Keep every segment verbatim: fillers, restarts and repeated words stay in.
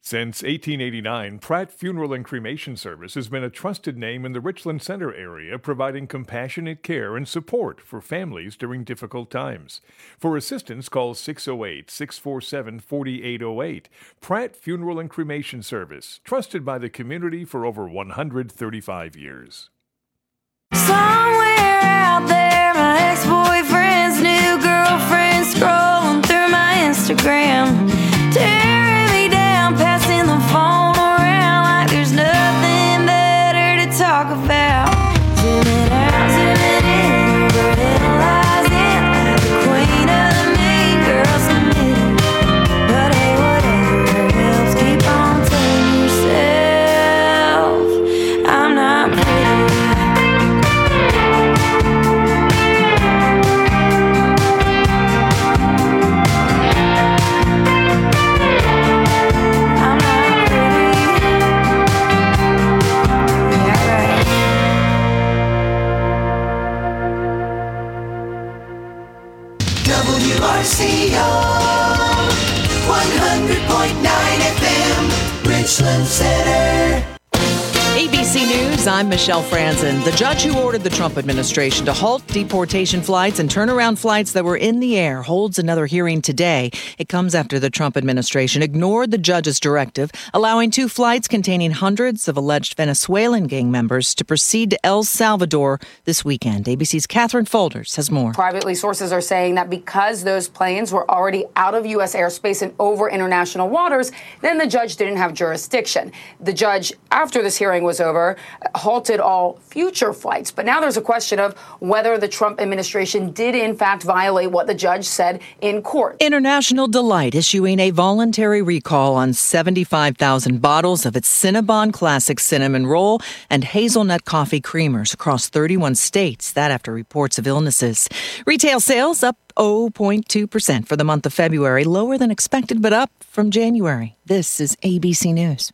Since eighteen eighty-nine, Pratt Funeral and Cremation Service has been a trusted name in the Richland Center area, providing compassionate care and support for families during difficult times. For assistance, call six oh eight, six four seven, four eight oh eight. Pratt Funeral and Cremation Service, trusted by the community for over one hundred thirty-five years. Somewhere out there, my ex-boyfriend's new girlfriend scrolling through my Instagram, tearing me down, passing the phone around like there's nothing better to talk about. Zooming out, zooming in, overanalyzing like the queen of the mean girls submitted. But hey, whatever helps, keep on telling yourself I'm not pretty. W R C O one hundred point nine F M, Richland Center. A B C News, I'm Michelle Franzen. The judge who ordered the Trump administration to halt deportation flights and turnaround flights that were in the air holds another hearing today. It comes after the Trump administration ignored the judge's directive, allowing two flights containing hundreds of alleged Venezuelan gang members to proceed to El Salvador this weekend. A B C's Catherine Folders has more. Privately, sources are saying that because those planes were already out of U S airspace and over international waters, then the judge didn't have jurisdiction. The judge, after this hearing was over, halted all future flights. But now there's a question of whether the Trump administration did in fact violate what the judge said in court. International Delight issuing a voluntary recall on seventy-five thousand bottles of its Cinnabon Classic Cinnamon Roll and Hazelnut Coffee Creamers across thirty-one states. That after reports of illnesses. Retail sales up zero point two percent for the month of February, lower than expected, but up from January. This is A B C News.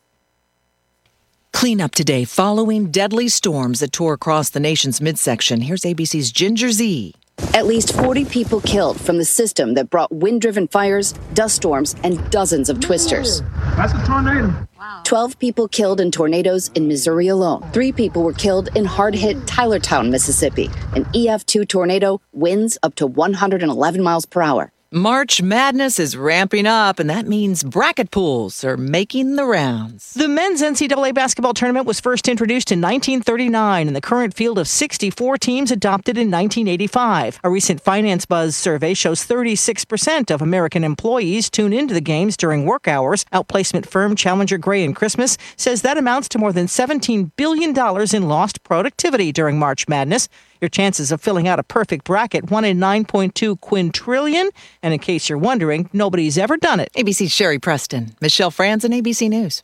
Cleanup today following deadly storms that tore across the nation's midsection. Here's A B C's Ginger Z. At least forty people killed from the system that brought wind-driven fires, dust storms, and dozens of twisters. That's a tornado. Wow. twelve people killed in tornadoes in Missouri alone. Three people were killed in hard-hit Tylertown, Mississippi. An E F two tornado, winds up to one hundred eleven miles per hour. March Madness is ramping up, and that means bracket pools are making the rounds. The men's N C double A basketball tournament was first introduced in nineteen thirty-nine, and the current field of sixty-four teams adopted in nineteen eighty-five. A recent Finance Buzz survey shows thirty-six percent of American employees tune into the games during work hours. Outplacement firm Challenger Gray and Christmas says that amounts to more than seventeen billion dollars in lost productivity during March Madness. Your chances of filling out a perfect bracket, one in nine point two quintillion. And in case you're wondering, nobody's ever done it. A B C's Sherry Preston, Michelle Franzen, A B C News.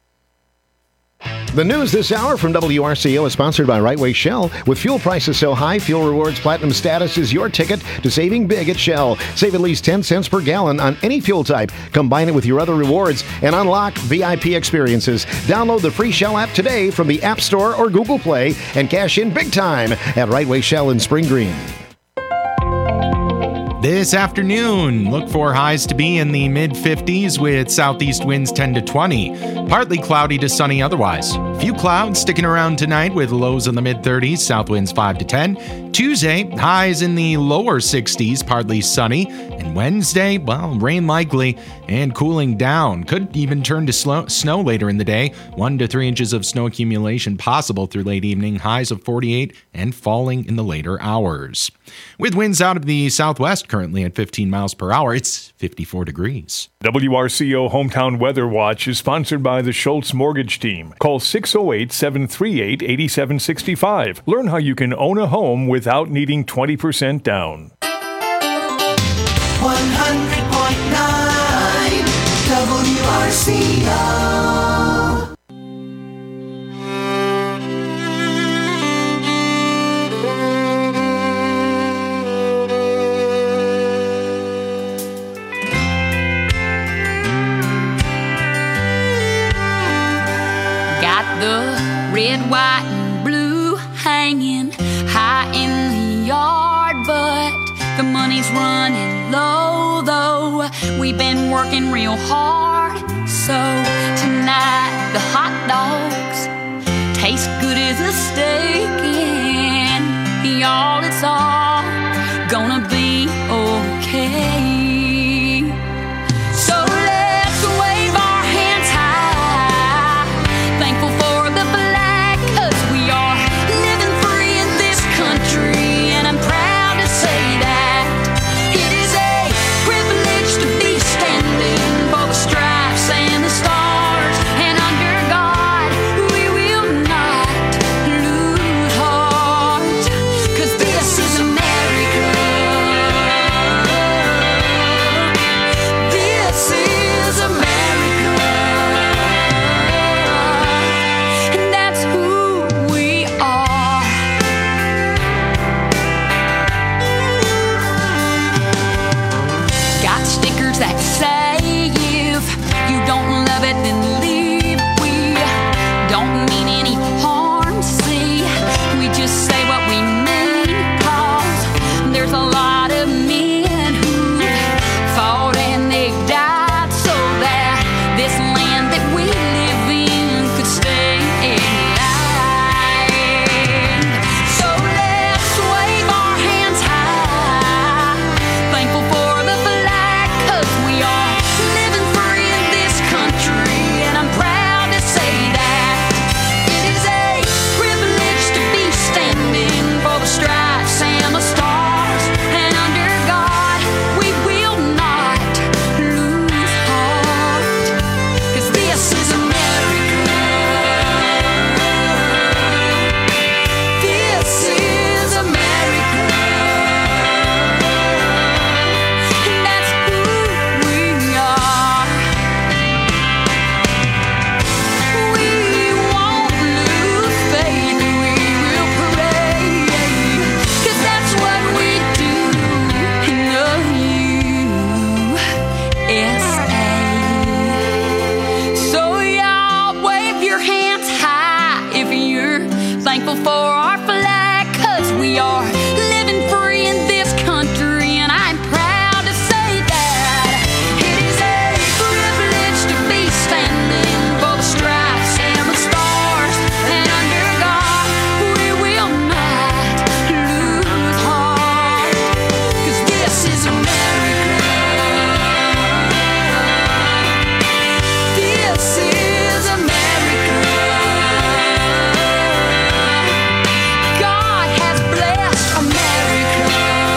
The news this hour from W R C O is sponsored by Right Way Shell. With fuel prices so high, Fuel Rewards Platinum status is your ticket to saving big at Shell. Save at least ten cents per gallon on any fuel type. Combine it with your other rewards and unlock V I P experiences. Download the free Shell app today from the App Store or Google Play and cash in big time at Right Way Shell in Spring Green. This afternoon, look for highs to be in the mid fifties with southeast winds ten to twenty. Partly cloudy to sunny otherwise. Few clouds sticking around tonight with lows in the mid thirties, south winds five to ten. Tuesday, highs in the lower sixties, partly sunny. And Wednesday, well, rain likely and cooling down. Could even turn to slow, snow later in the day. One to three inches of snow accumulation possible through late evening. Highs of forty-eight and falling in the later hours. With winds out of the southwest currently at fifteen miles per hour, it's fifty-four degrees. W R C O Hometown Weather Watch is sponsored by the Schultz Mortgage Team. Call six oh eight, seven three eight, eight seven six five. Learn how you can own a home without needing twenty percent down. one hundred point nine W R C O. Got the red, white, and blue hanging high in the yard, but the money's running low, though we've been working real hard, so the hot dogs taste good as a steak, and y'all, it's all gonna be okay. So let's wave our hands high, thankful for the flag, 'cause we are living free in this country, and I'm proud to say that it is a privilege to be standing for the stripes and the stars, and under God we will not lose heart, 'cause this is America. This is America, and that's who we are. Got stickers that say if you don't love it, then leave. We don't mean any harm, see. We just say what we mean, 'cause there's a lot of men who fought and they died so that this land that we live in could stay alive. So let's wave our hands high, thankful for the flag, 'cause we are living free in this country, and I'm proud to say that it is a privilege to be standing for the stripes and the stars, and under God we will not lose heart, 'cause this is America. This is America, and that's who we are. We won't lose faith, we will pray, 'cause that's what we do in the U S A. So y'all wave your hands high if you're thankful for our flag, 'cause we are living free in this country, and I'm proud to say that it is a privilege to be standing for the stripes and the stars, and under God we will not lose heart, 'cause this is America. This is America. God has blessed America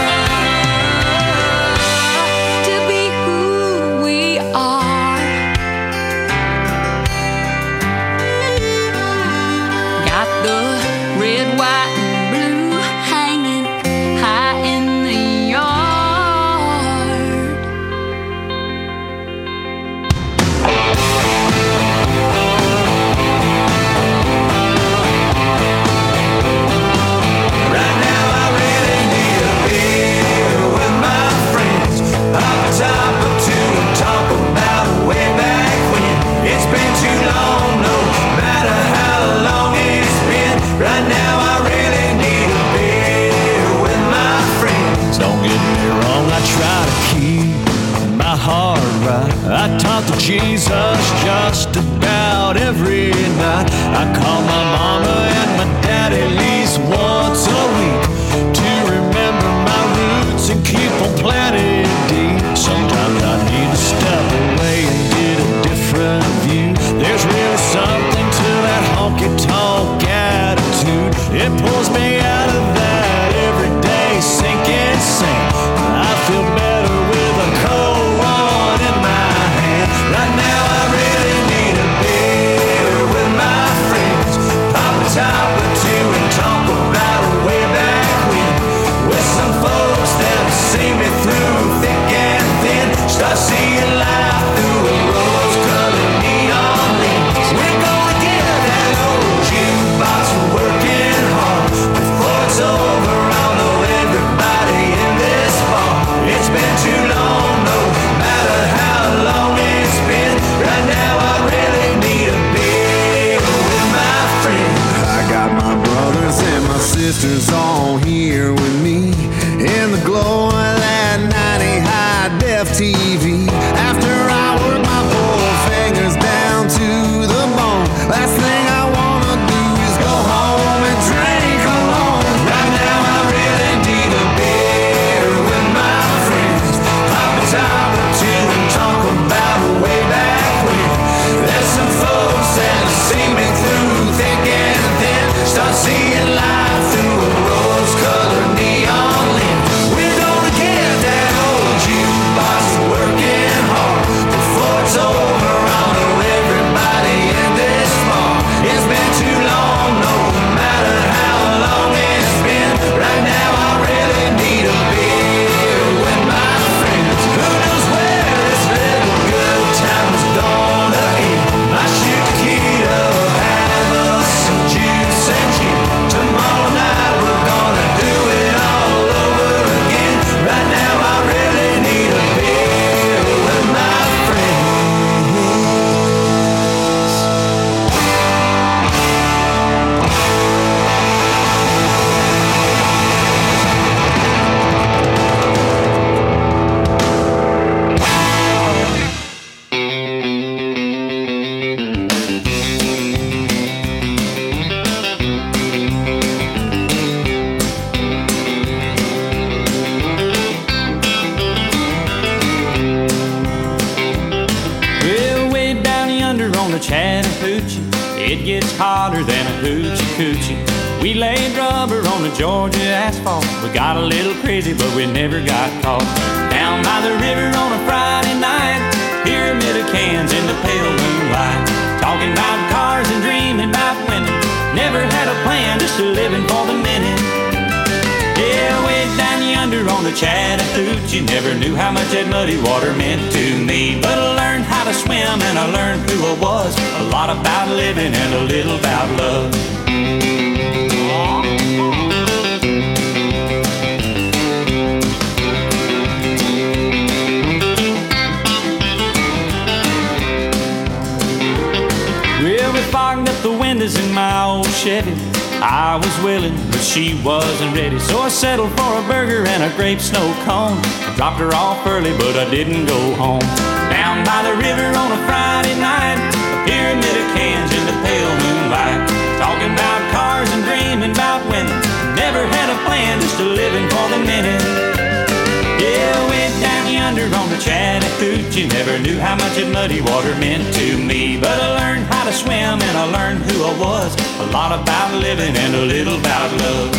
to be who we are. Got the red, white, and blue hanging high in the yard. Right now I really need a beer with my friends. Pop a top or two and talk about way back when. It's been too long, no matter how long it's been. Right now I really need a beer with my friends. Don't get me wrong, I try to keep my heart right. I talk to Jesus just about every night. I call my mama and my daddy at least once a week to remember my roots and keep them planted deep. Sometimes I need to step away and get a different view. There's really something to that honky-tonk attitude. It pulls me out of that everyday sinking sand. I feel better with a cold one in my hand. Right now I really need a beer with my friends. Pop a top or two and talk about way back when. With some folks that'll see me through on the Chattahoochee. It gets hotter than a hoochie coochie. We laid rubber on the Georgia asphalt. We got a little crazy, but we never got caught. Down by the river on a Friday night, pyramid of cans in the pale moonlight. Talking about cars and dreaming about women. Never had a plan, just a living for the minute. Yeah, way down yonder on the Chattahoochee, never knew how much that muddy water meant to me. But I learned how to swim and I learned who I was. A lot about living and a little about love. Well, we fogged up the windows in my old Chevy. I was willing, but she wasn't ready. So I settled for a burger and a grape snow cone. I dropped her off early, but I didn't go home. Down by the river on a Friday night, a pyramid of cans in the pale moonlight. Talking about cars and dreaming about women. Never had a plan, just a living for the minute. Yeah, way down yonder on the Chattahoochee, never knew how much that muddy water meant to me. But I learned how to swim and I learned who I was. A lot about living and a little about love.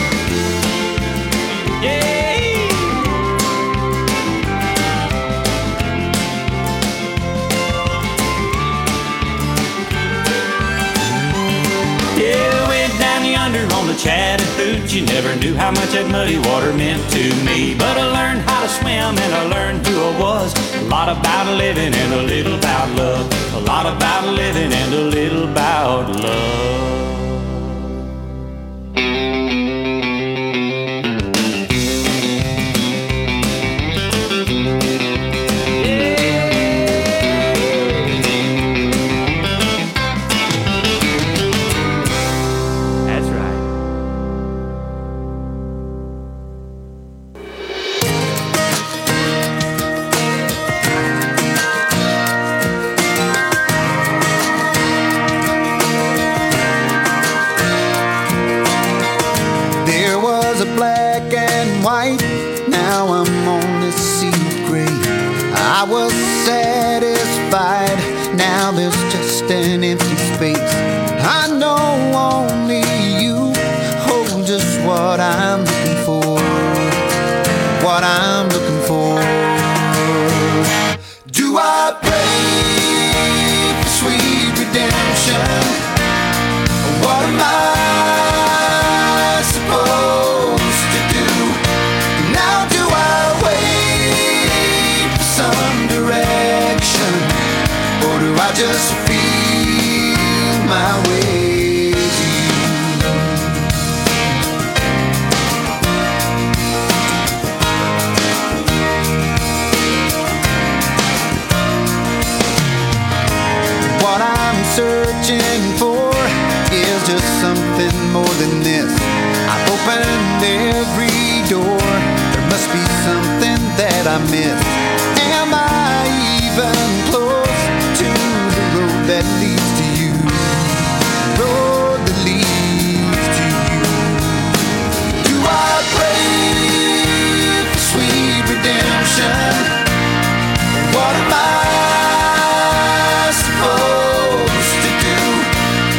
Yeah. Yeah, way down yonder on the Chattahoochee, never knew how much that muddy water meant to me. But I learned how to swim and I learned who I was. A lot about living and a little about love. A lot about living and a little about love. An empty space. I know only you hold just what I'm looking for. What I'm looking for. Do I pray for sweet redemption? What am I supposed to do? Now do I wait for some direction? Or do I just my way to you? What I'm searching for is just something more than this. I've opened every door. There must be something that I missed. Am I even close to the road that leads to you? Road that leads to you. Do I pray for sweet redemption? What am I supposed to do?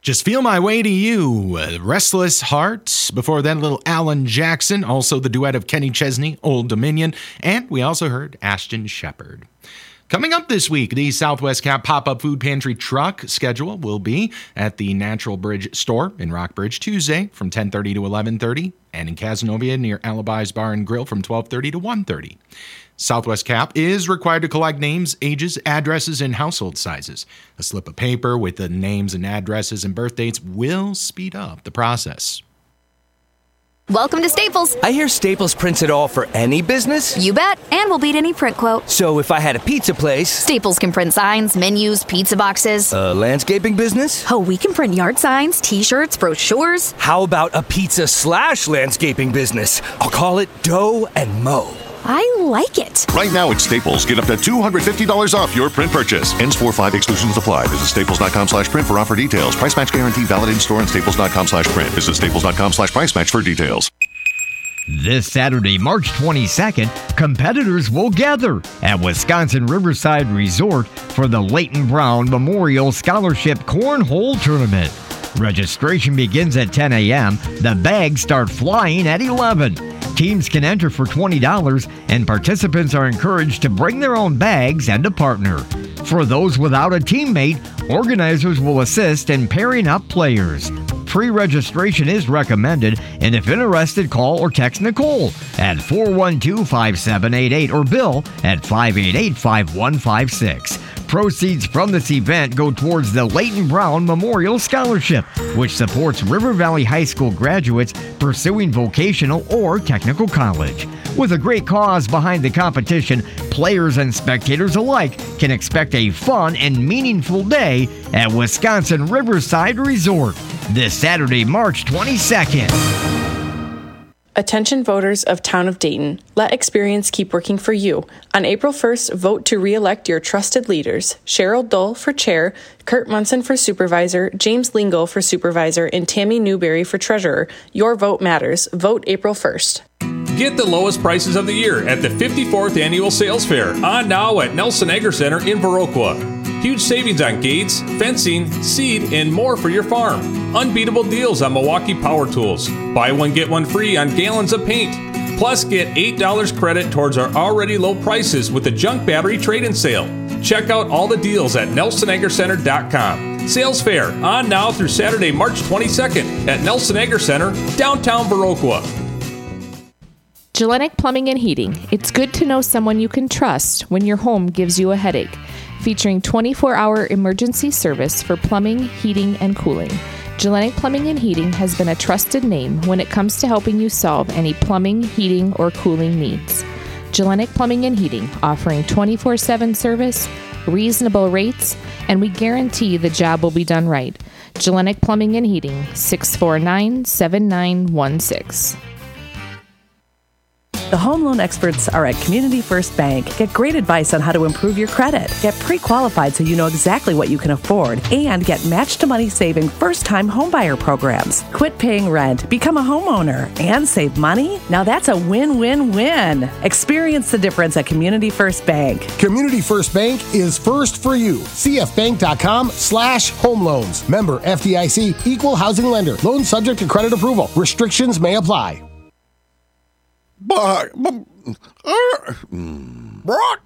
Just Feel My Way to You, uh, Restless Heart. Before that, a little Alan Jackson, also the duet of Kenny Chesney, Old Dominion, and we also heard Ashton Shepherd. Coming up this week, the Southwest Cap Pop-Up Food Pantry truck schedule will be at the Natural Bridge store in Rockbridge Tuesday from ten thirty to eleven thirty, and in Cazenovia near Alibi's Bar and Grill from twelve thirty to one thirty. Southwest Cap is required to collect names, ages, addresses, and household sizes. A slip of paper with the names and addresses and birth dates will speed up the process. Welcome to Staples. I hear Staples prints it all for any business? You bet, and we'll beat any print quote. So if I had a pizza place... Staples can print signs, menus, pizza boxes. A landscaping business? Oh, we can print yard signs, t-shirts, brochures. How about a pizza slash landscaping business? I'll call it Dough and Mo. I like it. Right now at Staples, get up to two hundred fifty dollars off your print purchase. Ends four five, exclusions apply. Visit staples.com slash print for offer details. Price match guarantee valid in store and staples.com slash print. Visit staples.com slash price match for details. This Saturday, March twenty-second, competitors will gather at Wisconsin Riverside Resort for the Leighton Brown Memorial Scholarship Cornhole Tournament. Registration begins at ten a.m. The bags start flying at eleven. Teams can enter for twenty dollars, and participants are encouraged to bring their own bags and a partner. For those without a teammate, organizers will assist in pairing up players. Pre-registration is recommended, and if interested, call or text Nicole at four one two, five seven eight eight or Bill at five eight eight, five one five six. Proceeds from this event go towards the Leighton Brown Memorial Scholarship, which supports River Valley High School graduates pursuing vocational or technical college. With a great cause behind the competition, players and spectators alike can expect a fun and meaningful day at Wisconsin Riverside Resort this Saturday, March twenty-second. Attention voters of Town of Dayton, let experience keep working for you. On April first, vote to re-elect your trusted leaders. Cheryl Dull for chair, Kurt Munson for supervisor, James Lingo for supervisor, and Tammy Newberry for treasurer. Your vote matters. Vote April first. Get the lowest prices of the year at the fifty-fourth Annual Sales Fair, on now at Nelson Agri Center in Viroqua. Huge savings on gates, fencing, seed, and more for your farm. Unbeatable deals on Milwaukee power tools. Buy one, get one free on gallons of paint. Plus, get eight dollars credit towards our already low prices with the junk battery trade-in sale. Check out all the deals at nelson agri center dot com. Sales Fair, on now through Saturday, March twenty-second at Nelson Agri Center, downtown Viroqua. Gellenic Plumbing and Heating. It's good to know someone you can trust when your home gives you a headache. Featuring twenty-four hour emergency service for plumbing, heating, and cooling. Gellenic Plumbing and Heating has been a trusted name when it comes to helping you solve any plumbing, heating, or cooling needs. Gellenic Plumbing and Heating, offering twenty-four seven service, reasonable rates, and we guarantee the job will be done right. Gellenic Plumbing and Heating, six four nine, seven nine one six. The home loan experts are at Community First Bank. Get great advice on how to improve your credit. Get pre-qualified so you know exactly what you can afford. And get match-to-money saving first-time homebuyer programs. Quit paying rent, become a homeowner, and save money? Now that's a win-win-win. Experience the difference at Community First Bank. Community First Bank is first for you. C F bank dot com slash home loans. Member F D I C, equal housing lender. Loan subject to credit approval. Restrictions may apply. But, Brock,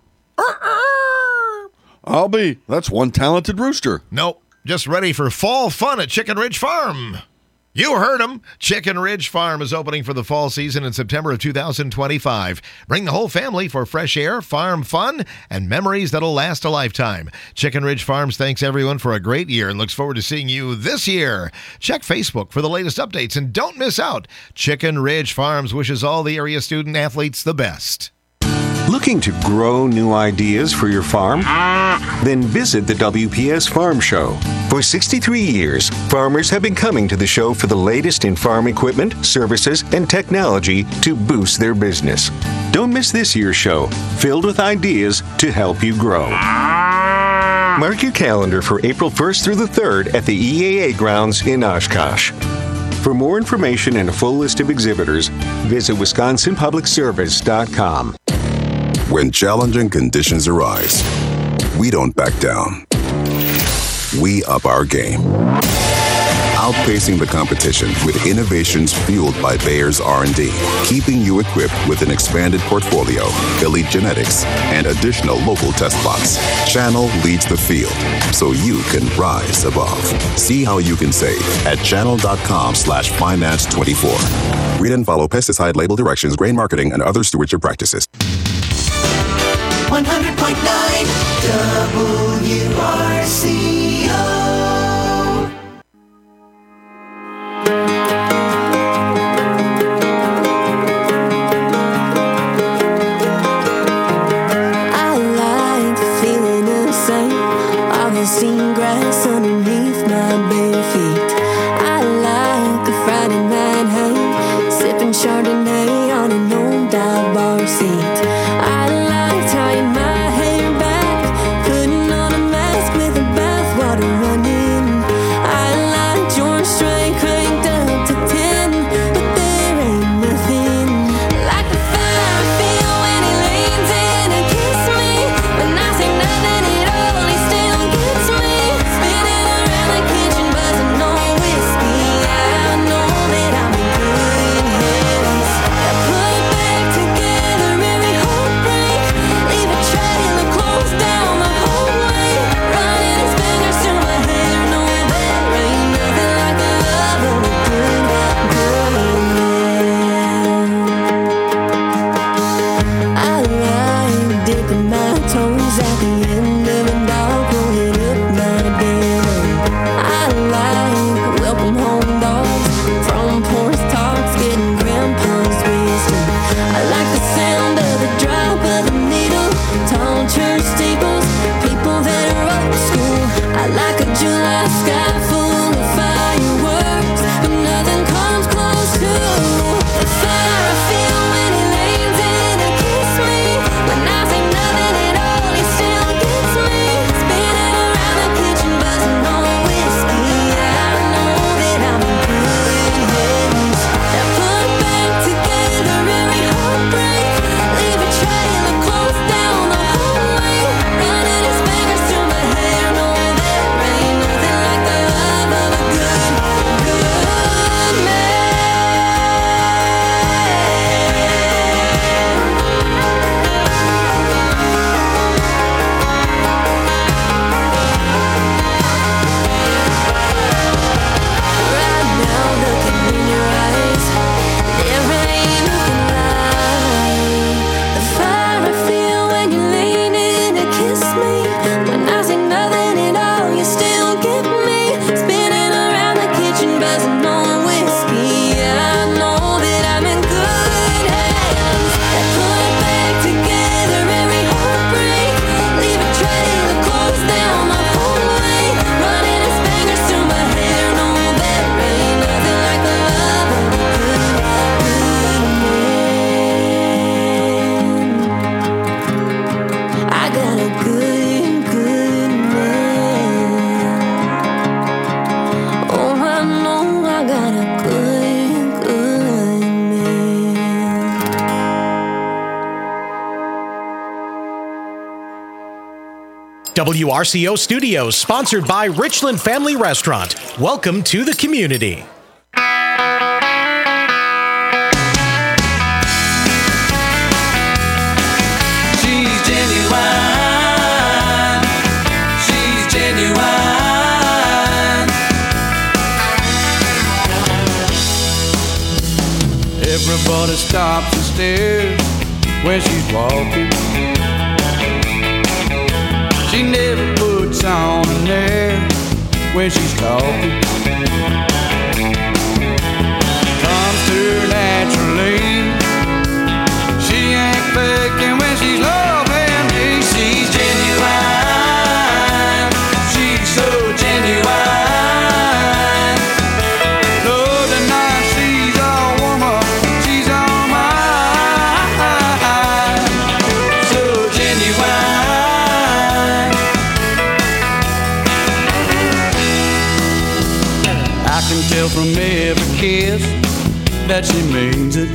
I'll be. That's one talented rooster. Nope. Just ready for fall fun at Chicken Ridge Farm. You heard him. Chicken Ridge Farm is opening for the fall season in September of two thousand twenty-five. Bring the whole family for fresh air, farm fun, and memories that'll last a lifetime. Chicken Ridge Farms thanks everyone for a great year and looks forward to seeing you this year. Check Facebook for the latest updates and don't miss out. Chicken Ridge Farms wishes all the area student athletes the best. Looking to grow new ideas for your farm? Then visit the W P S Farm Show. For sixty-three years, farmers have been coming to the show for the latest in farm equipment, services, and technology to boost their business. Don't miss this year's show, filled with ideas to help you grow. Mark your calendar for April first through the third at the E A A grounds in Oshkosh. For more information and a full list of exhibitors, visit wisconsin public service dot com. When challenging conditions arise, we don't back down. We up our game. outpacing the competition with innovations fueled by Bayer's R and D, keeping you equipped with an expanded portfolio, elite genetics, and additional local test plots. Channel leads the field, so you can rise above. See how you can save at channel.com slash finance 24. Read and follow pesticide label directions, grain marketing, and other stewardship practices. one hundred point nine W R C O. I like the feeling of sight of the seen grass underneath my bare feet. I like a Friday night hang, sipping Chardonnay on an old dive bar seat. I like tying my hair back, putting on a mask with a bathwater running. I like George Strait cranked up to ten, but there ain't nothing like the fire I feel when he leans in and kisses me. When I say nothing at all, he still gets me. Spinning around the kitchen, buzzing on whiskey. I know that I'm in good hands. I put back together every heartbreak, leave a trail of clothes down the hallway, running his fingers through my hair. No, there ain't nothing like the love of a good, good man. I like dipping my toes at the end of a dog, rolling up my denim. I like welcome home dogs, from porch talks, getting grandpa's wisdom. I like the sound of the drop of the needle, tall church steeples, people that are old school. I like a July sky full of fireworks, but nothing comes close to the fire I feel when he leans in and kisses me. When I say nothing at all, he still gets me. Spinning around the kitchen, buzzing on whiskey. I know that I'm in good hands. I put back together every heartbreak, leave a trail of clothes down the hallway, running his fingers through my hair. No, there ain't nothing like the love of a good, good man. Right now, looking in your eyes, there ain't nothing like the fire I feel when you lean in to kiss me. When I say nothing at all, you still get me. Spinning around the kitchen, buzzing on whiskey. I know that I'm in good hands. I put back together every heartbreak, leave a trail of clothes down the hallway, running his fingers through my hair. No, there ain't nothing like the love of a good, good man. I got a good, good man. Oh, I know I got a good, good man. W R C O Studios, sponsored by Richland Family Restaurant. Welcome to the community. She's genuine. She's genuine. Everybody stops and stares when she's walking. She never puts on an air when she's talking. Comes through naturally. She ain't faking when she's loving me. She's genuine. She's so genuine. No denying she's all woman. She's all mine. So genuine. I can tell from every kiss that she means it.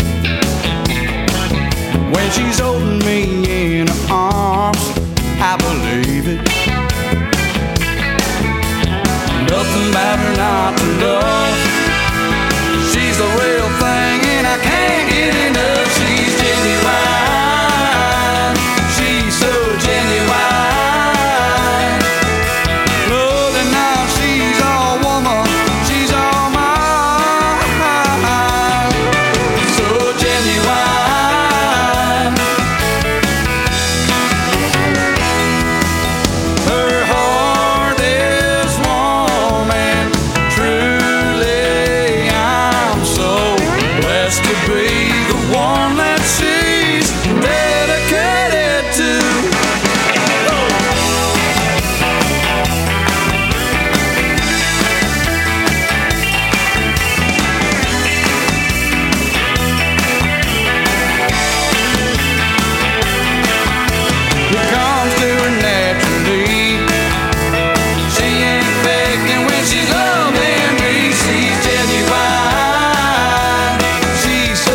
When she's holding me in her arms, I believe it. Nothing about her not to love. She's the real thing and I can't get enough. She's genuine. She's so genuine. Lord, and now she's all woman. She's all mine. So genuine. Her heart is warm and truly I'm so blessed to be the one that she's dedicated to. It comes to her naturally. She ain't faking when she's loving me. She's genuine. She's so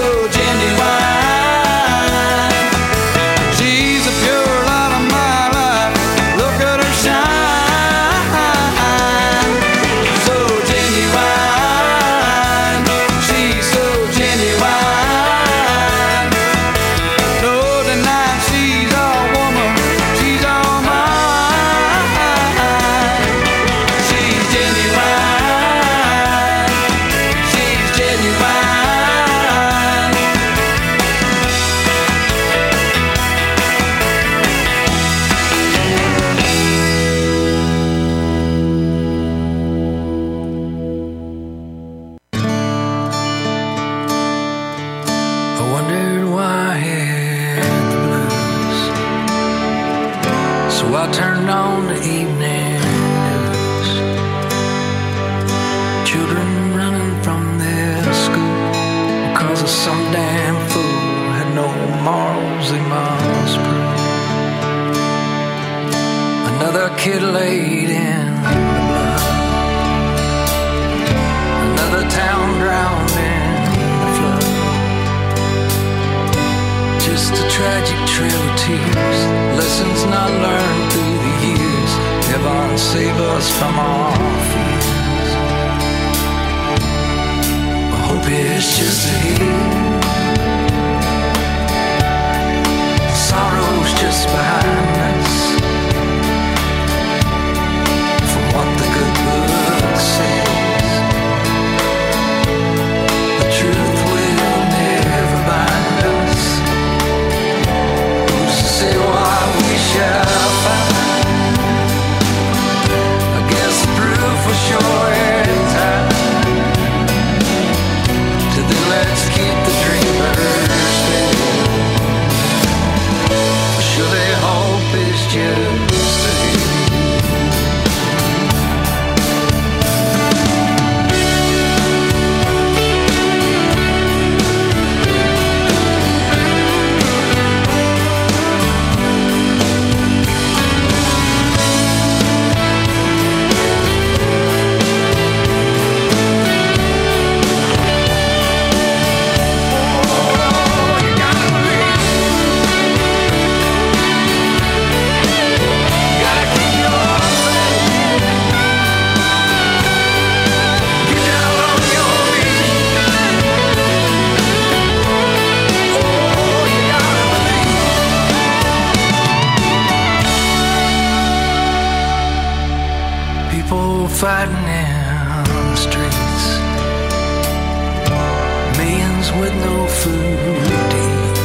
genuine. She's the pure light of my life. Look at her shine. So genuine. She's so genuine. No denying she's all woman. She's all mine. She's genuine. She's genuine. I wondered why I had the blues, so I turned on the evening news. Children running from their school because of some damn fool had no morals they must prove. Another kid laid in the blood, another town drowned in the flood. Just a tragic trail of tears, lessons not learned through the years. Heaven save us from our fears. I hope it's just a hit. Sorrow's just behind us. From what the good book says, the truth will never bind us. Who's to say what we shall find? I guess the proof will show in time. Till then, let's keep the dreamers fed. Surely hope is just ahead. People fighting in the streets, millions with no food to eat.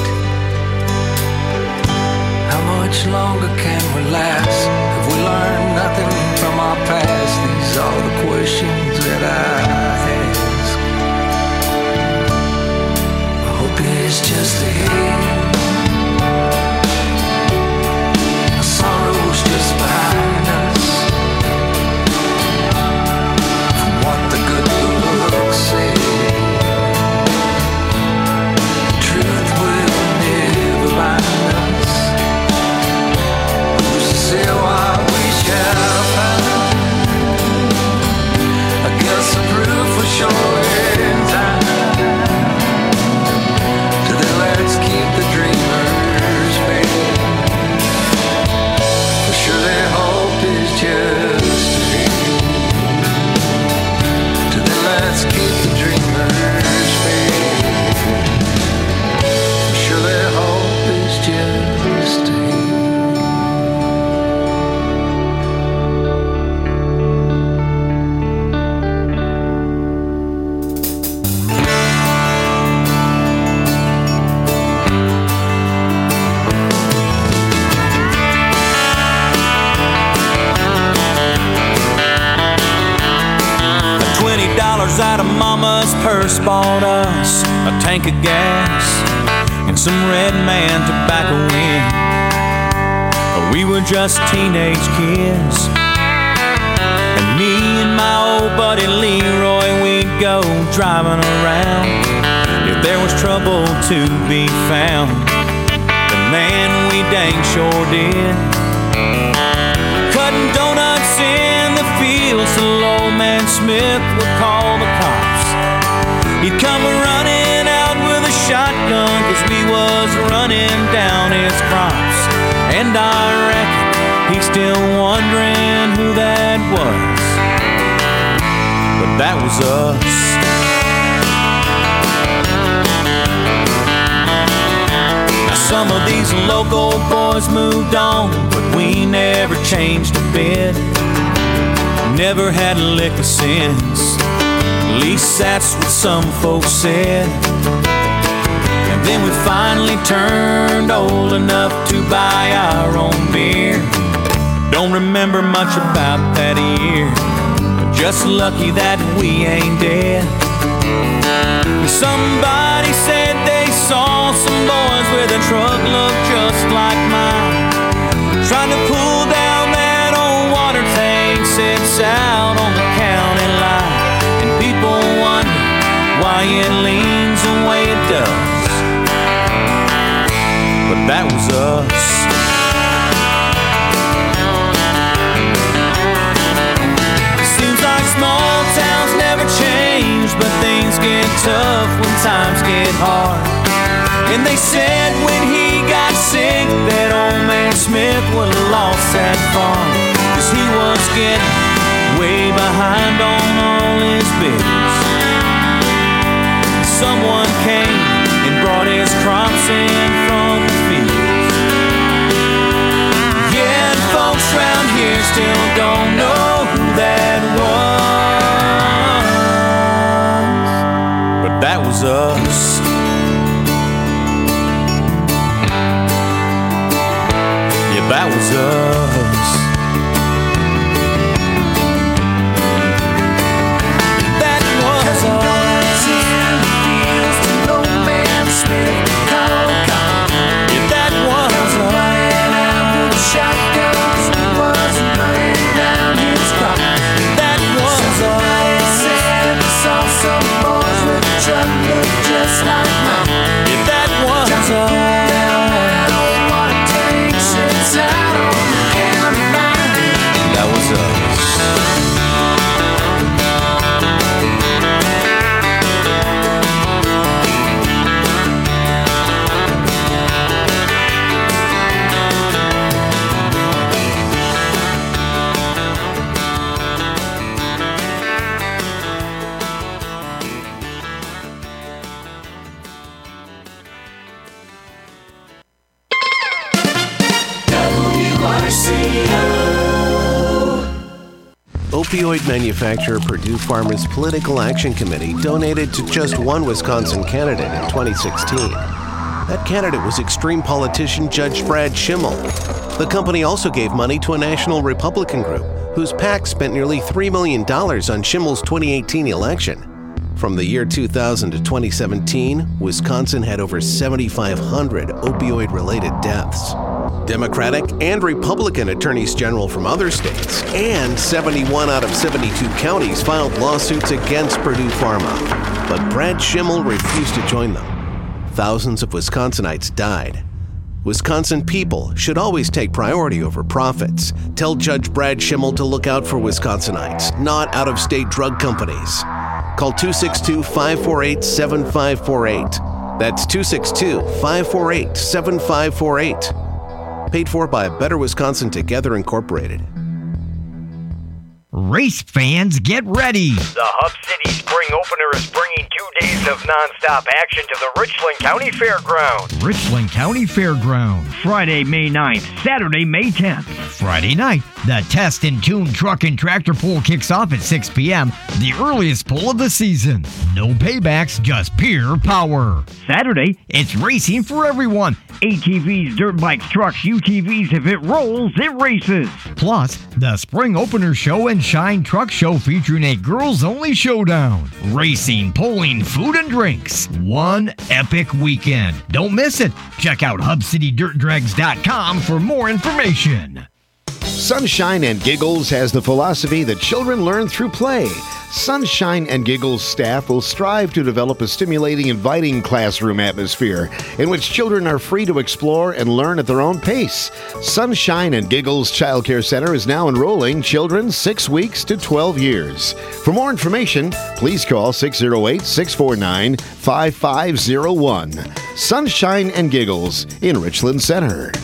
How much longer can we last? Have we learned nothing from our past? These are the questions that I ask. I hope it's just a hit. Sorrow's just behind us. From what the good book says, truth will never bind us. Who's to say what we shall find? I guess the proof will show in time. Till then, let's keep just bought us a tank of gas and some Red Man tobacco in. We were just teenage kids, and me and my old buddy Leroy, we'd go driving around. If there was trouble to be found, then man, we dang sure did. Cutting donuts in the fields till old man Smith would call the cops. He'd come running out with a shotgun, cause we was running down his crops. And I reckon he's still wondering who that was, but that was us. Now some of these local boys moved on, but we never changed a bit. Never had a lick of sense, at least that's what some folks said. And then we finally turned old enough to buy our own beer. Don't remember much about that year, but just lucky that we ain't dead. Somebody said they saw some boys with a truck look just like mine, trying to pull down that old water tank sits out on the county line. And people wonder why it leans the way it does, but that was us. Seems like small towns never change, but things get tough when times get hard. And they said when he got sick that old man Smith would have lost that farm, cause he was getting way behind on all his bills. Someone came and brought his crops in from the fields. Yeah, and folks round here still don't know who that was, but that was us. Yeah, that was us. That was us. Just like mine. If that was us, that was us. Opioid manufacturer Purdue Pharma's Political Action Committee donated to just one Wisconsin candidate in twenty sixteen. That candidate was extreme politician Judge Brad Schimmel. The company also gave money to a national Republican group whose PAC spent nearly three million dollars on Schimmel's twenty eighteen election. From the year two thousand to twenty seventeen, Wisconsin had over seventy-five hundred opioid-related deaths. Democratic and Republican attorneys general from other states and seventy-one out of seventy-two counties filed lawsuits against Purdue Pharma. But Brad Schimmel refused to join them. Thousands of Wisconsinites died. Wisconsin people should always take priority over profits. Tell Judge Brad Schimmel to look out for Wisconsinites, not out-of-state drug companies. Call two six two, five four eight, seven five four eight. That's two six two, five four eight, seven five four eight. Paid for by Better Wisconsin Together Incorporated. Race fans, get ready! The Hub City Spring Opener is bringing two days of nonstop action to the Richland County Fairgrounds. Richland County Fairgrounds. Friday, May ninth. Saturday, May tenth. Friday night, the Test and Tune Truck and Tractor Pull kicks off at six p.m., the earliest pull of the season. No paybacks, just pure power. Saturday, it's racing for everyone. A T Vs, dirt bikes, trucks, U T Vs, if it rolls, it races. Plus, the Spring Opener Show and Sunshine Truck Show featuring a girls-only showdown. Racing, pulling, food, and drinks. One epic weekend. Don't miss it. Check out hub city dirt drags dot com for more information. Sunshine and Giggles has the philosophy that children learn through play. Sunshine and Giggles staff will strive to develop a stimulating, inviting classroom atmosphere in which children are free to explore and learn at their own pace. Sunshine and Giggles Child Care Center is now enrolling children six weeks to twelve years. For more information, please call six oh eight, six four nine, five five oh one. Sunshine and Giggles in Richland Center.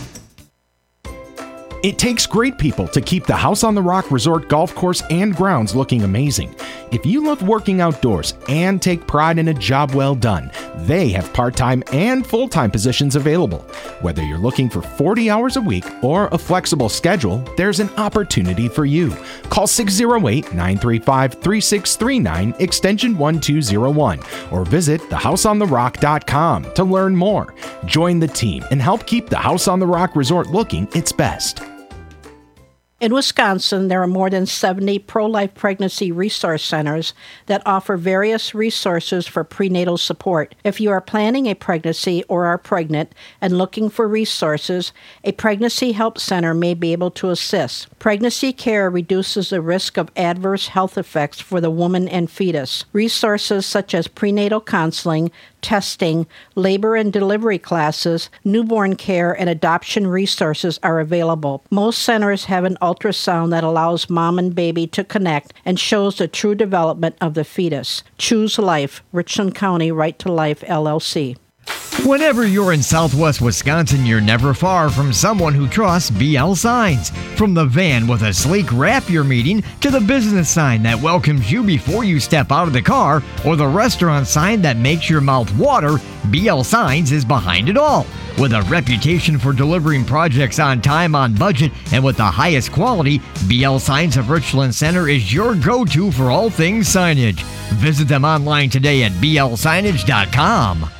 It takes great people to keep the House on the Rock Resort Golf Course and grounds looking amazing. If you love working outdoors and take pride in a job well done, they have part-time and full-time positions available. Whether you're looking for forty hours a week or a flexible schedule, there's an opportunity for you. Call six oh eight, nine three five, three six three nine, extension one two oh one, or visit the house on the rock dot com to learn more. Join the team and help keep the House on the Rock Resort looking its best. In Wisconsin, there are more than seventy pro-life pregnancy resource centers that offer various resources for prenatal support. If you are planning a pregnancy or are pregnant and looking for resources, a pregnancy help center may be able to assist. Pregnancy care reduces the risk of adverse health effects for the woman and fetus. Resources such as prenatal counseling, testing, labor and delivery classes, newborn care, and adoption resources are available. Most centers have an ultrasound that allows mom and baby to connect and shows the true development of the fetus. Choose Life, Richland County Right to Life, L L C. Whenever you're in Southwest Wisconsin, you're never far from someone who trusts B L Signs. From the van with a sleek wrap you're meeting to the business sign that welcomes you before you step out of the car or the restaurant sign that makes your mouth water, B L Signs is behind it all. With a reputation for delivering projects on time, on budget, and with the highest quality, B L Signs of Richland Center is your go-to for all things signage. Visit them online today at b l signage dot com.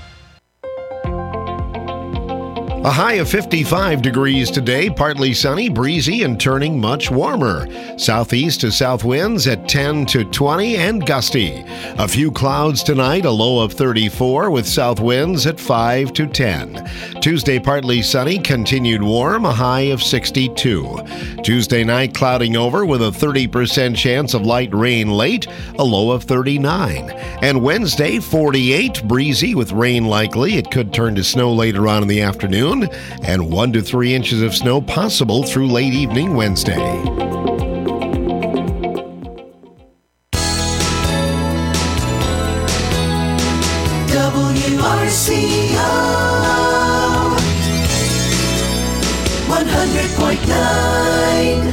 A high of fifty-five degrees today, partly sunny, breezy, and turning much warmer. Southeast to south winds at ten to twenty and gusty. A few clouds tonight, a low of thirty-four with south winds at five to ten. Tuesday, partly sunny, continued warm, a high of sixty-two. Tuesday night, clouding over with a thirty percent chance of light rain late, a low of thirty-nine. And Wednesday, forty-eight, breezy with rain likely. It could turn to snow later on in the afternoon. And one to three inches of snow possible through late evening Wednesday. W R C O one hundred point nine.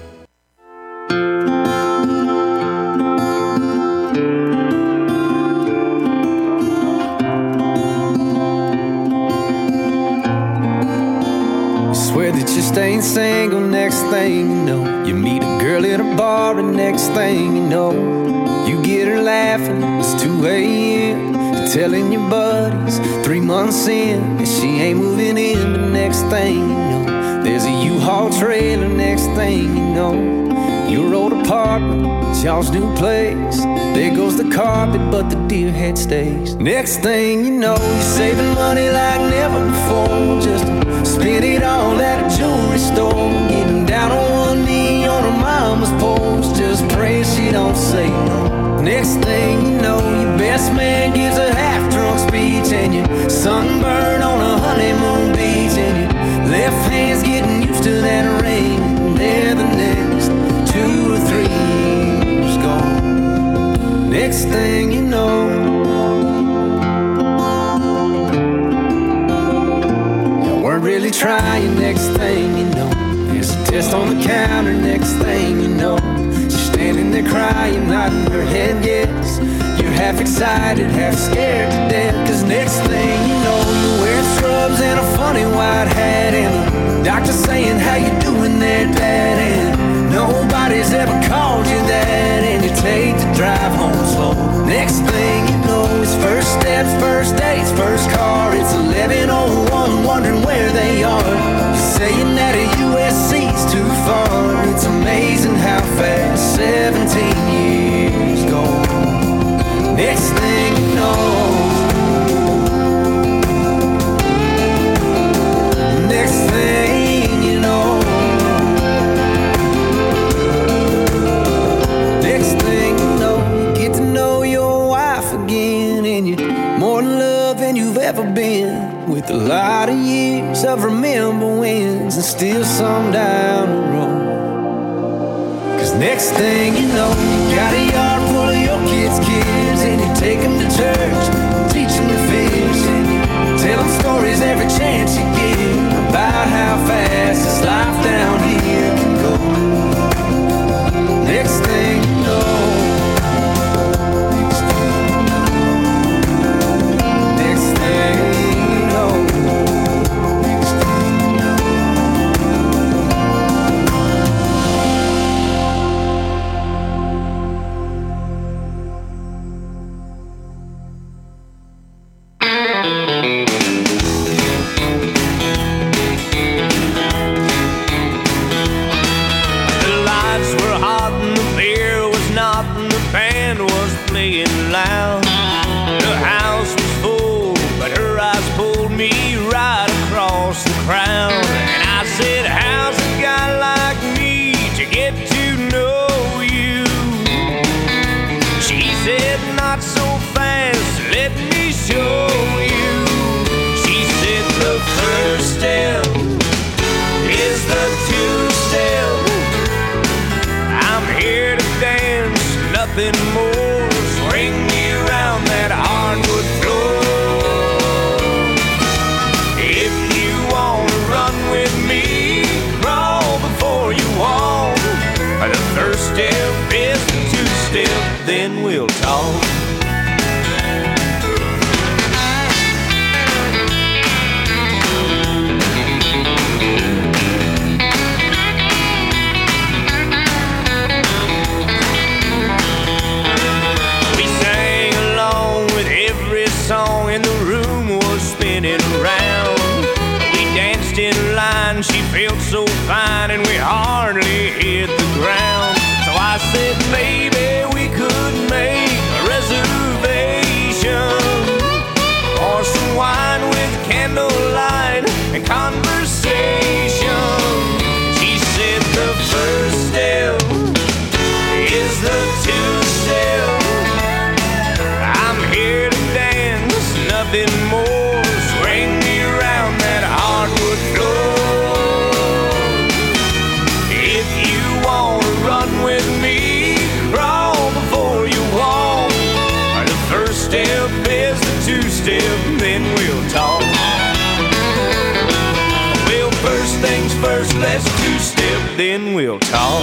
Swear that you're staying single, next thing you know, you meet a girl at a bar, and next thing you know, you get her laughing. It's two a.m. You're telling your buddies three months in, and she ain't moving in. But next thing you know, there's a U-Haul trailer. Next thing you know, your old apartment, it's y'all's new place. There goes the carpet, but the deer head stays. Next thing you know, you're saving money like never before, just to spend it all at a jewelry store. Getting down on one knee on her mama's porch, just pray she don't say no. Next thing you know, your best man gives a half-drunk speech, and you're sunburned on a honeymoon beach, and your left hand's getting used to that ring. And there the next two or three years gone. Next thing you know, you weren't really trying. Next thing you know, there's a test on the counter. Next thing you know, she's standing there crying, nodding her head yes. You're half excited, half scared to death. Cause next thing you know, you're wearing scrubs and a funny white hat, and the doctor saying, how you doing there, Dad? And nobody's ever called you that, and you take the drive home slow. Next thing you know, it's first steps, first dates, first car. It's eleven oh one, wondering where they are. You're saying that a U S C's too far. It's amazing how fast seventeen years gone. Next thing you know, next thing you know, next thing you know, you get to know your wife again, and you're more in love than you've ever been. With a lot of years of remember wins and still some down the road. Cause next thing you know, you got a yard full of your kids' kids, and you take them to church, teach them to fish, and you tell them stories every chance you get about how fast this life down here can go. Next thing you know, next thing you know, The lights were hot and the beer was not, and the band was playing loud. The house was full, but her eyes pulled me right across the crowd. And I said, how's a guy like me to get to know you? She said, not so fast, let me show you. She said, the first step is the two-step. I'm here to dance, nothing more. Swing me around that hardwood floor. If you wanna run with me, crawl before you walk. The first step is the two-step, then we'll talk. We sang along with every song, and the room was spinning around. We danced in line, she felt so fine, and we hardly hit the ground. So I said, baby, we could make a reservation for some wine with candlelight and conversation. She said, the first step is the two-step. I'm here to dance, nothing more. Swing me around that hardwood floor. If you wanna run with me, crawl before you walk. The first step is the two-step, then we'll talk. Well, first things first, let's two-step, then we'll talk.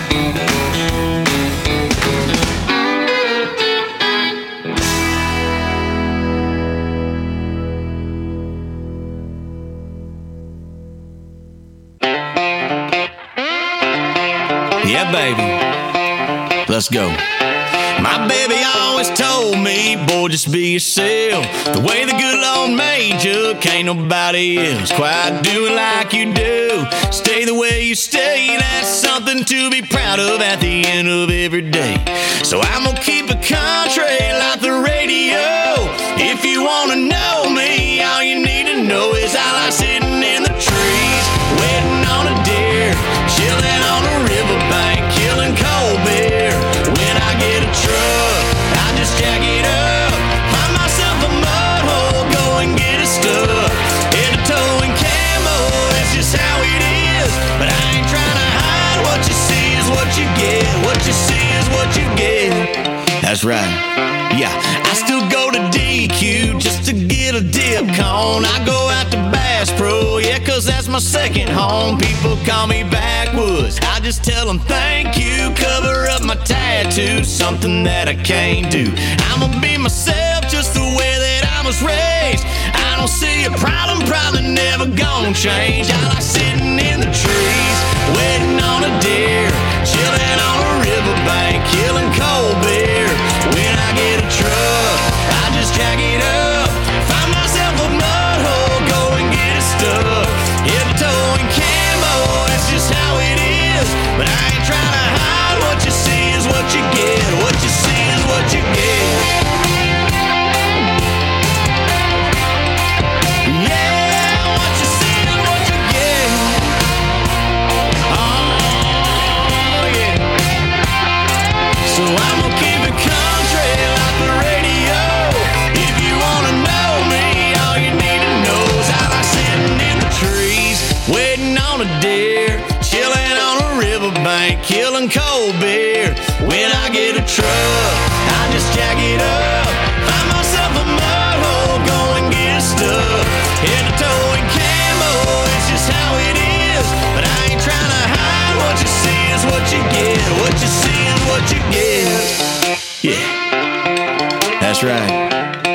Yeah, baby, let's go. My baby always told me, boy, just be yourself. The way the good Lord made you, can't nobody else quite do it like you do. Stay the way you stay, that's something to be proud of at the end of every day. So I'm gonna keep it country like the radio. If you wanna know me, all you need to know is I like sitting in the trees, waiting on a deer, chilling on a riverbank, killing cold beer. When I get a truck, I just jack it up, find myself a mud hole, go and get it stuck. In a towing camo, that's just how it is. But I ain't trying to hide, what you see is what you get. What you see is what you get. That's right, yeah. I still go to D Q just to get a dip cone. I go out to Bass Pro, yeah, cause that's my second home. People call me backwoods, I just tell them thank you. Cover up my tattoos, something that I can't do. I'ma be myself just the way that I was raised. I don't see a problem, probably never gonna change. I like sitting in the trees, waiting on a deer, chilling on a riverbank, killing cold beer. When I get a truck, I just jack it up, find myself a mud hole, go and get it stuck. Hip towing camo, that's just how it is. But I ain't trying to hide, what you see I'm a deer, chilling on a riverbank, killing cold beer. When I get a truck, I just jack it up, find myself a mud hole, go and get stuck. Head to toe in camo, it's just how it is. But I ain't trying to hide, what you see is what you get. What you see is what you get. Yeah, that's right.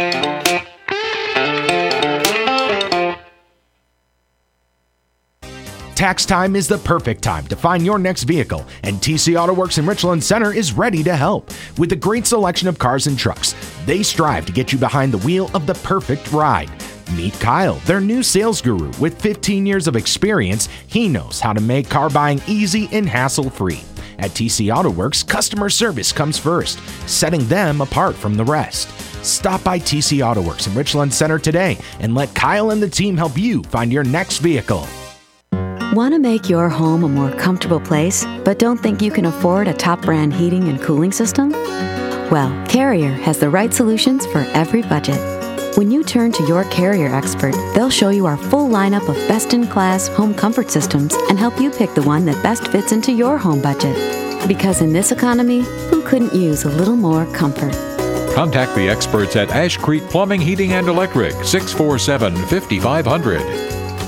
Tax time is the perfect time to find your next vehicle, and T C Auto Works in Richland Center is ready to help. With a great selection of cars and trucks, they strive to get you behind the wheel of the perfect ride. Meet Kyle, their new sales guru. With fifteen years of experience, he knows how to make car buying easy and hassle-free. At T C Auto Works, customer service comes first, setting them apart from the rest. Stop by T C Auto Works in Richland Center today and let Kyle and the team help you find your next vehicle. Want to make your home a more comfortable place, but don't think you can afford a top brand heating and cooling system? Well, Carrier has the right solutions for every budget. When you turn to your Carrier expert, they'll show you our full lineup of best-in-class home comfort systems and help you pick the one that best fits into your home budget. Because in this economy, who couldn't use a little more comfort? Contact the experts at Ash Creek Plumbing, Heating, and Electric, six four seven, five five zero zero.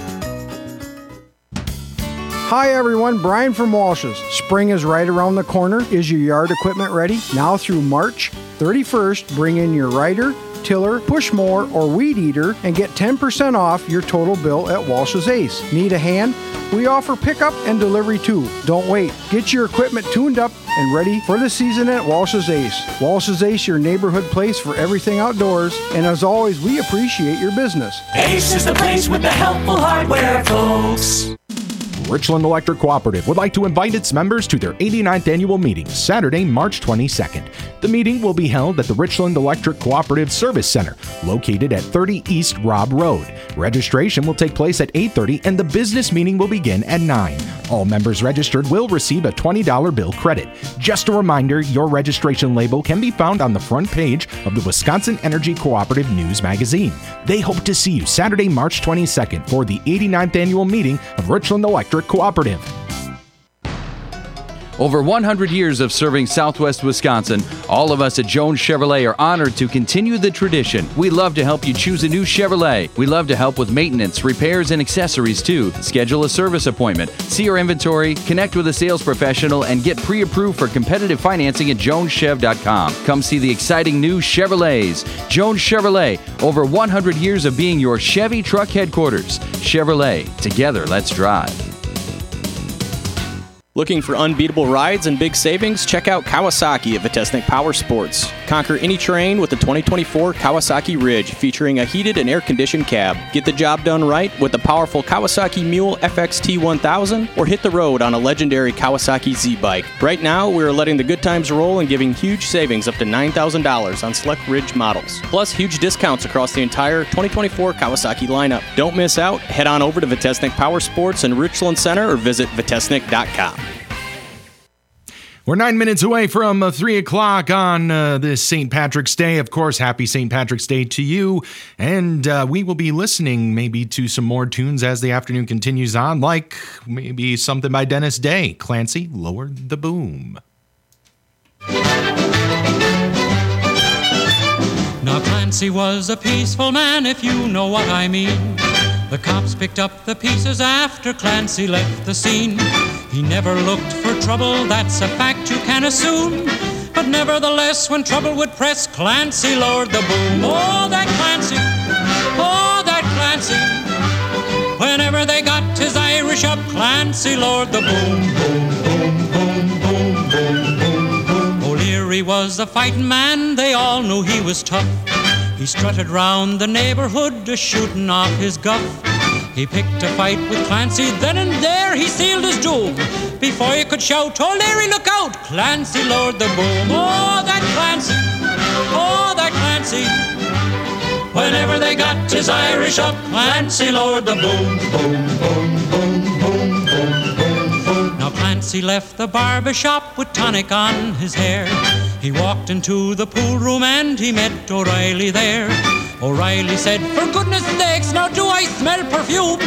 Hi everyone, Brian from Walsh's. Spring is right around the corner. Is your yard equipment ready? Now through March thirty-first, bring in your rider, tiller, push mower, or weed eater and get ten percent off your total bill at Walsh's Ace. Need a hand? We offer pickup and delivery too. Don't wait. Get your equipment tuned up and ready for the season at Walsh's Ace. Walsh's Ace, your neighborhood place for everything outdoors. And as always, we appreciate your business. Ace is the place with the helpful hardware, folks. Richland Electric Cooperative would like to invite its members to their eighty-ninth annual meeting, Saturday, March twenty-second. The meeting will be held at the Richland Electric Cooperative Service Center, located at thirty East Robb Road. Registration will take place at eight thirty and the business meeting will begin at nine. All members registered will receive a twenty dollar bill credit. Just a reminder, your registration label can be found on the front page of the Wisconsin Energy Cooperative News magazine. They hope to see you Saturday, March twenty-second for the eighty-ninth annual meeting of Richland Electric Cooperative. Over one hundred years of serving Southwest Wisconsin, all of us at Jones Chevrolet are honored to continue the tradition. We love to help you choose a new Chevrolet. We love to help with maintenance, repairs, and accessories too. Schedule a service appointment, see our inventory, connect with a sales professional, and get pre-approved for competitive financing at jones chev dot com. Come see the exciting new Chevrolets. Jones Chevrolet, over one hundred years of being your Chevy truck headquarters. Chevrolet, together let's drive. Looking for unbeatable rides and big savings? Check out Kawasaki at Vitesnik Power Sports. Conquer any terrain with the twenty twenty-four Kawasaki Ridge, featuring a heated and air-conditioned cab. Get the job done right with the powerful Kawasaki Mule F X T one thousand, or hit the road on a legendary Kawasaki Z-Bike. Right now, we are letting the good times roll and giving huge savings up to nine thousand dollars on select Ridge models. Plus, huge discounts across the entire twenty twenty-four Kawasaki lineup. Don't miss out. Head on over to Vitesnik Power Sports in Richland Center or visit vitesnik dot com. We're nine minutes away from uh, three o'clock on uh, this Saint Patrick's Day. Of course, happy Saint Patrick's Day to you. And uh, we will be listening maybe to some more tunes as the afternoon continues on, like maybe something by Dennis Day. Clancy, lower the boom. Now Clancy was a peaceful man, if you know what I mean. The cops picked up the pieces after Clancy left the scene. He never looked for trouble, that's a fact you can assume. But nevertheless, when trouble would press, Clancy lowered the boom. Oh, that Clancy, oh, that Clancy. Whenever they got his Irish up, Clancy lowered the boom, boom, boom, boom, boom, boom, boom, boom. O'Leary was a fighting man, they all knew he was tough. He strutted round the neighborhood, a-shooting off his guff. He picked a fight with Clancy, then and there he sealed his doom. Before you could shout, O'Leary, look out! Clancy lowered the boom. Oh, that Clancy, oh, that Clancy. Whenever they got his Irish up, Clancy lowered the boom, boom, boom, boom, boom, boom, boom, boom. Now Clancy left the barber shop with tonic on his hair. He walked into the pool room and he met O'Reilly there. O'Reilly said, for goodness sakes, now do I smell perfume?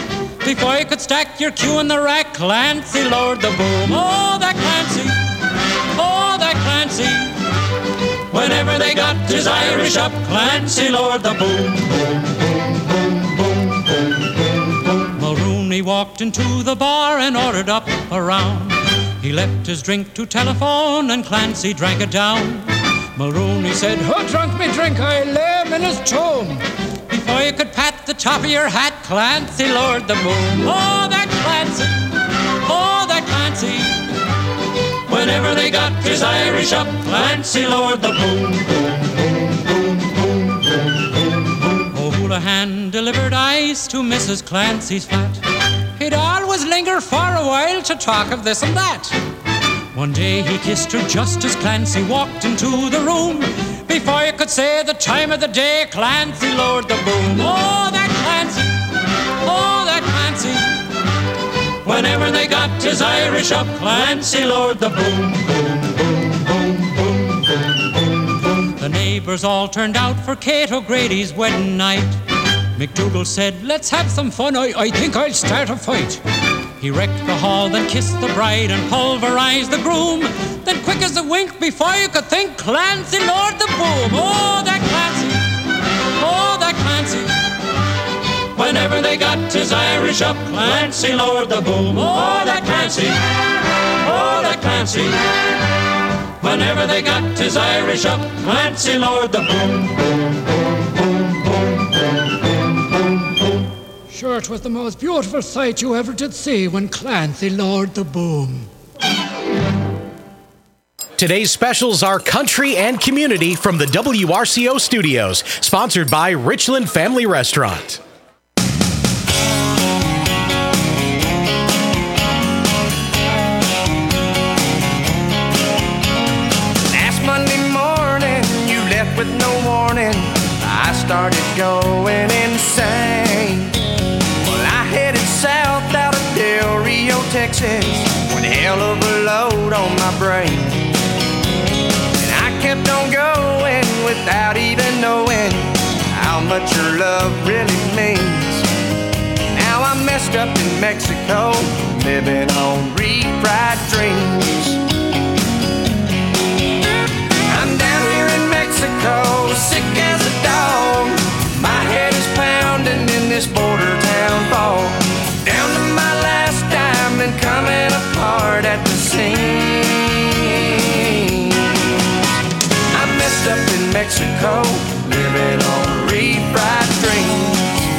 Before you could stack your cue in the rack, Clancy lowered the boom. Oh, that Clancy, oh, that Clancy. Whenever they got his Irish up, Clancy lowered the boom. Boom, boom, boom, boom, boom, boom. Mulrooney walked into the bar and ordered up a round. He left his drink to telephone and Clancy drank it down. Mulrooney said, "Who drunk me drink? I lay him in his tomb." Before you could pat the top of your hat, Clancy lowered the boom. Oh, that Clancy, oh, that Clancy. Whenever they got his Irish up, Clancy lowered the boom, boom, boom, boom, boom, boom, boom. O'Houlihan delivered ice to Missus Clancy's flat. He'd always linger for a while to talk of this and that. One day he kissed her just as Clancy walked into the room. Before you could say the time of the day, Clancy lowered the boom. Oh, that Clancy, oh, that Clancy. Whenever they got his Irish up, Clancy lowered the boom, boom, boom, boom, boom, boom, boom, boom. The neighbors all turned out for Kate O'Grady's wedding night. McDougal said, "Let's have some fun, I, I think I'll start a fight." He wrecked the hall, then kissed the bride and pulverized the groom. Then quick as a wink, before you could think, Clancy lowered the boom. Oh, that Clancy, oh, that Clancy. Whenever they got his Irish up, Clancy lowered the boom. Oh, that Clancy, oh, that Clancy. Whenever they got his Irish up, Clancy lowered the boom, boom, boom, boom, boom, boom, boom, boom. Sure, it was the most beautiful sight you ever did see when Clancy lowered the boom. Today's specials are country and community from the W R C O studios, sponsored by Richland Family Restaurant. Last Monday morning, you left with no warning. I started going insane. Well, I headed south out of Del Rio, Texas, with a hell of a load on my brain. And I kept on going without even knowing how much your love really means. Now I'm messed up in Mexico, living on refried dreams. I'm down here in Mexico, sick as a dog. My head is pounding in this border town fog. Down to my last dime and coming apart at the seams. I'm messed up in Mexico, living on refried dreams.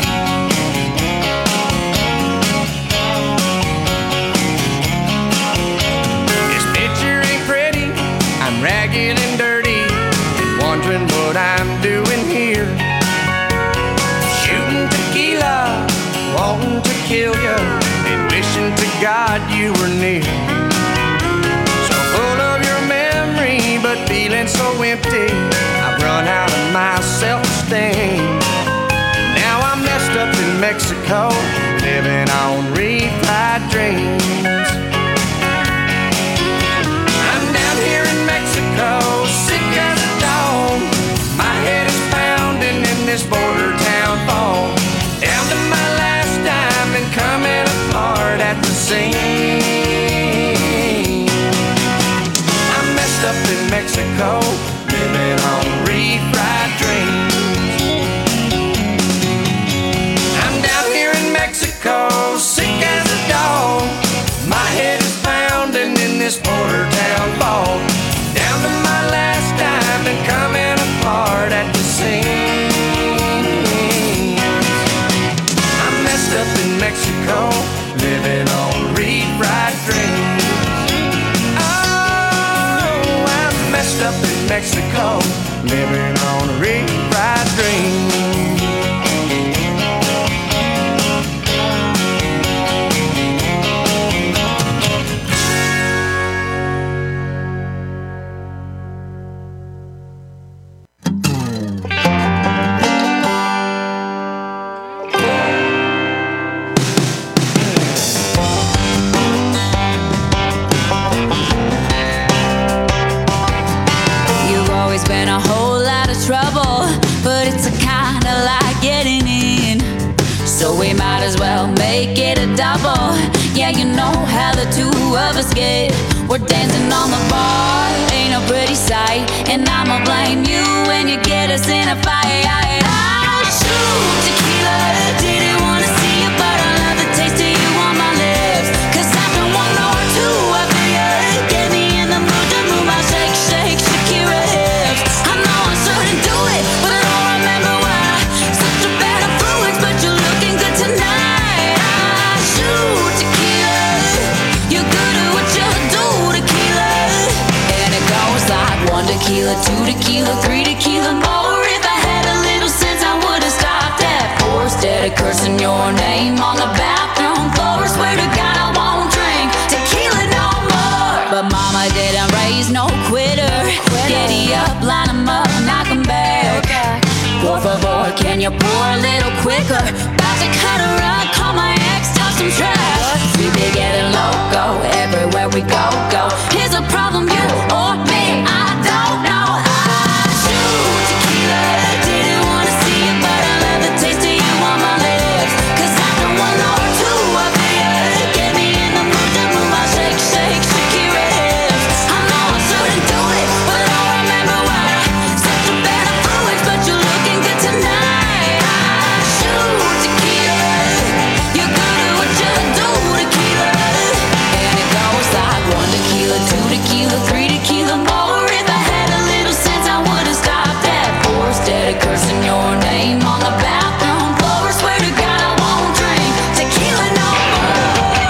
This picture ain't pretty, I'm ragged and dirty, and wondering what I'm doing here. Shooting tequila, wanting to kill you, and wishing to God you were near. So full of your memory, but feeling so empty, I've run out of my self-esteem. Now I'm messed up in Mexico, living on refried dreams. I'm down here in Mexico, sick as a dog. My head is pounding in this border town fog. Down to my last dime and coming apart at the seams. I'm messed up in Mexico, living on refried dreams. I'm down here in Mexico, sick as a dog. My head is pounding in this border town fog. Down to my last dime and coming apart at the seams. I'm messed up in Mexico, living on refried dreams. Oh, I'm messed up in Mexico, living on refried dreams. You've always been a whole lot of might as well make it a double. Yeah, you know how the two of us get. We're dancing on the bar, ain't no pretty sight. And I'ma blame you when you get us in a fight. I'll shoot tequila, didn't wanna see you, but I love the taste of you on my lips. Cause after one or two, I feel you get me in the mood to move my shake, shake, Shakira hips. I know I shouldn't do it, but I don't remember why. Such a bad influence, but you're looking good tonight. I shoot tequila, you're good at what you do, tequila. And it goes like one tequila, two tequila, three tequila more. If I had a little sense, I would've stopped at four. Instead of cursing your name on the bathroom floor. Swear to God I won't drink tequila no more. But mama didn't raise no quitter. Giddy up, line 'em up, knock 'em back. Por favor, can you pour a little quicker? About to cut her up, call my ex, talk some trash. We be getting loco everywhere we go, go. Here's a problem, you or me, I don't know. I shoot tequila, didn't wanna see you, but I love the taste of you on my lips. Cause after one or two of you, get me in the mood to move my shake, shake, Shakira hips. I know I shouldn't do it, but I don't remember why. Such a bad influence, but you're looking good tonight. I shoot tequila, you're good at what you do, tequila. And it goes like one tequila, two tequila, three tequila more. If I had a little sense, I would've stopped at four. Instead of cursing your name on the bathroom floor. Swear to God I won't drink tequila no more.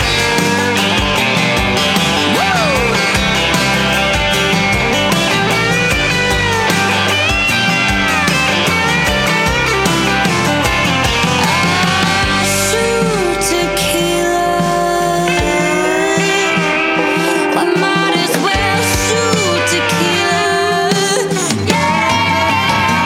I shoot tequila, I might as well shoot tequila. Yeah,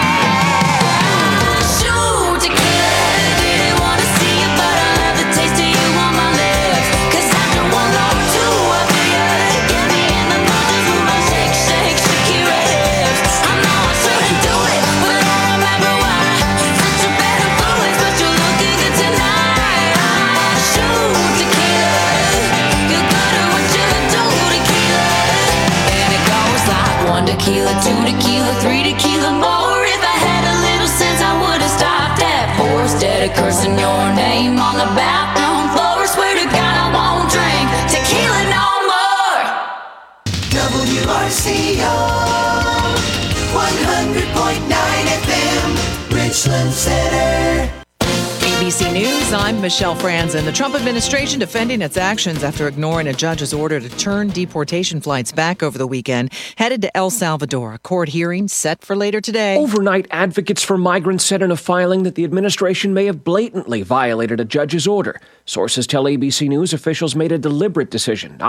shoot tequila, didn't wanna see you, but I love the taste of you on my lips. Cause after one or two of you, get me in the mood to move my shake, shake, Shakira hips. I know I shouldn't do it, but I don't remember why. Such a bad influence, but you're looking good tonight. I shoot tequila, you're good at what you do, tequila. And it goes like one tequila, two tequila, three tequila more. If I had a little sense, I would've stopped at four. Instead of cursing your name on the bathroom floor. Swear to God I won't drink tequila no more. W R C O one hundred point nine F M, Richland Center. A B C News, I'm Michelle Franzen. The Trump administration defending its actions after ignoring a judge's order to turn deportation flights back over the weekend, headed to El Salvador. A court hearing set for later today. Overnight, advocates for migrants said in a filing that the administration may have blatantly violated a judge's order. Sources tell A B C News officials made a deliberate decision not